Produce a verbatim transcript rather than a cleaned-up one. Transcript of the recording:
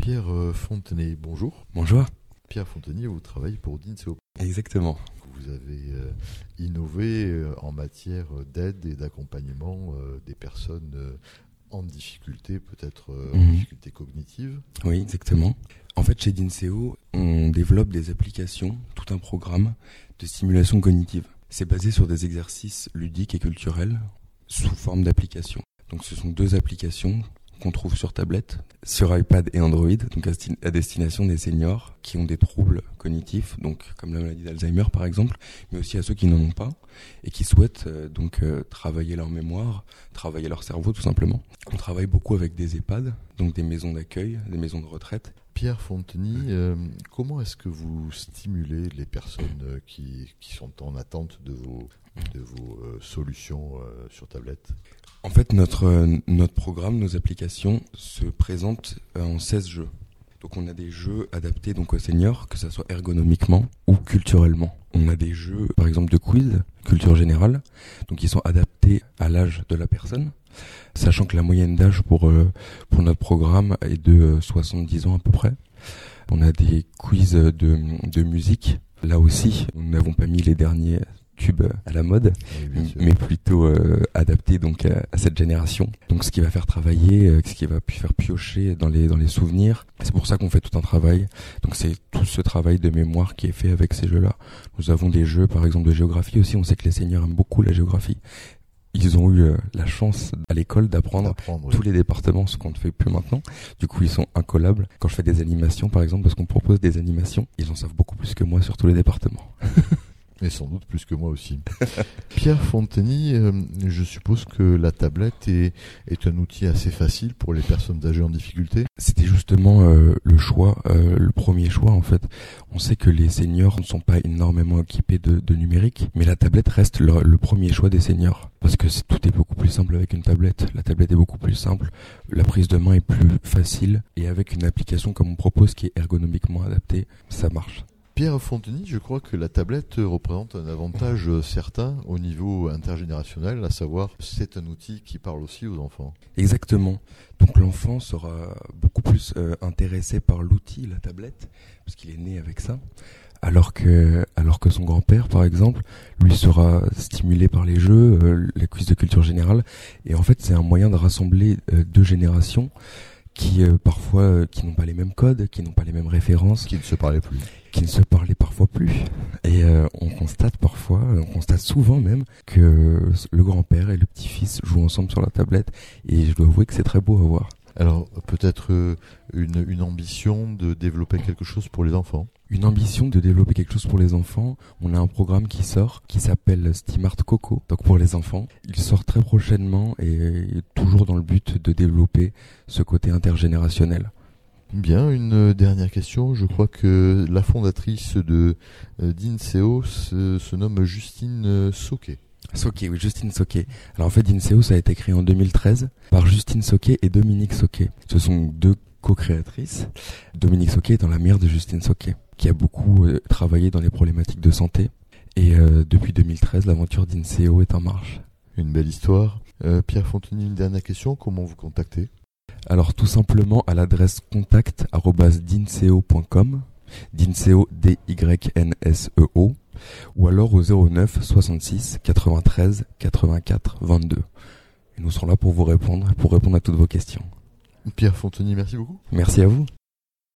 Pierre Fontenay, bonjour. Bonjour. Pierre Fontenay, vous travaillez pour Dinseo. Exactement. Vous avez euh, innové euh, en matière d'aide et d'accompagnement euh, des personnes euh, en difficulté, peut-être euh, mmh. en difficulté cognitive. Oui, exactement. En fait, chez Dinseo, on développe des applications, tout un programme de stimulation cognitive. C'est basé sur des exercices ludiques et culturels sous forme d'applications. Donc ce sont deux applications qu'on trouve sur tablette, sur iPad et Android, donc à destination des seniors qui ont des troubles cognitifs, donc comme la maladie d'Alzheimer par exemple, mais aussi à ceux qui n'en ont pas et qui souhaitent euh, donc euh, travailler leur mémoire, travailler leur cerveau tout simplement. On travaille beaucoup avec des EHPAD, donc des maisons d'accueil, des maisons de retraite. Pierre Fontenay, euh, comment est-ce que vous stimulez les personnes qui, qui sont en attente de vos, de vos euh, solutions euh, sur tablette ? En fait, notre, euh, notre programme, nos applications se présentent euh, en seize jeux. Donc on a des jeux adaptés donc aux seniors, que ce soit ergonomiquement ou culturellement. On a des jeux, par exemple, de quiz, culture générale, donc qui sont adaptés à l'âge de la personne, sachant que la moyenne d'âge pour, euh, pour notre programme est de euh, soixante-dix ans à peu près. On a des quiz de, de musique. Là aussi, nous n'avons pas mis les derniers tubes à la mode, oui, mais plutôt euh, adaptés donc à, à cette génération. Donc ce qui va faire travailler, euh, ce qui va faire piocher dans les dans les souvenirs. C'est pour ça qu'on fait tout un travail. Donc c'est tout ce travail de mémoire qui est fait avec ces jeux-là. Nous avons des jeux, par exemple, de géographie aussi. On sait que les seniors aiment beaucoup la géographie. Ils ont eu euh, la chance à l'école d'apprendre, d'apprendre tous oui. les départements, ce qu'on ne fait plus maintenant. Du coup, ils sont incollables. Quand je fais des animations, par exemple, parce qu'on propose des animations, ils en savent beaucoup plus que moi sur tous les départements. Et sans doute plus que moi aussi. Pierre Fontenay, euh, je suppose que la tablette est, est un outil assez facile pour les personnes âgées en difficulté. C'était justement euh, le choix, euh, le premier choix en fait. On sait que les seniors ne sont pas énormément équipés de, de numérique, mais la tablette reste le, le premier choix des seniors. Parce que c'est, tout est beaucoup plus simple avec une tablette. La tablette est beaucoup plus simple, la prise de main est plus facile, et avec une application comme on propose qui est ergonomiquement adaptée, ça marche. Pierre Fontenay, je crois que la tablette représente un avantage certain au niveau intergénérationnel, à savoir c'est un outil qui parle aussi aux enfants. Exactement. Donc l'enfant sera beaucoup plus euh, intéressé par l'outil, la tablette, parce qu'il est né avec ça, alors que alors que son grand-père, par exemple, lui sera stimulé par les jeux, euh, les quiz de culture générale, et en fait c'est un moyen de rassembler euh, deux générations qui euh, parfois euh, qui n'ont pas les mêmes codes, qui n'ont pas les mêmes références, qui ne se parlaient plus, qui ne se parlaient parfois plus. Et euh, on constate parfois, on constate souvent même que le grand-père et le petit-fils jouent ensemble sur la tablette. Et je dois avouer que c'est très beau à voir. Alors peut-être euh, une, une ambition de développer quelque chose pour les enfants. Une ambition de développer quelque chose pour les enfants. On a un programme qui sort, qui s'appelle Steamart Coco, donc pour les enfants. Il sort très prochainement et toujours dans le but de développer ce côté intergénérationnel. Bien, une dernière question. Je crois que la fondatrice de euh, Dinseo se, se nomme Justine Sauquet. Sauquet, oui, Justine Sauquet. Alors en fait, Dinseo, ça a été créé en deux mille treize par Justine Sauquet et Dominique Sauquet. Ce sont deux co-créatrices. Dominique Sauquet étant la mère de Justine Sauquet, qui a beaucoup euh, travaillé dans les problématiques de santé. Et euh, depuis deux mille treize, l'aventure Dinseo est en marche. Une belle histoire. Euh, Pierre Fontenay, une dernière question. Comment vous contactez ? Alors tout simplement à l'adresse contact arobase dinseo point com, Dinseo D Y N S E O, ou alors au zéro neuf soixante-six quatre-vingt-treize quatre-vingt-quatre vingt-deux. Et nous serons là pour vous répondre, pour répondre à toutes vos questions. Pierre Fontenay, merci beaucoup. Merci à vous.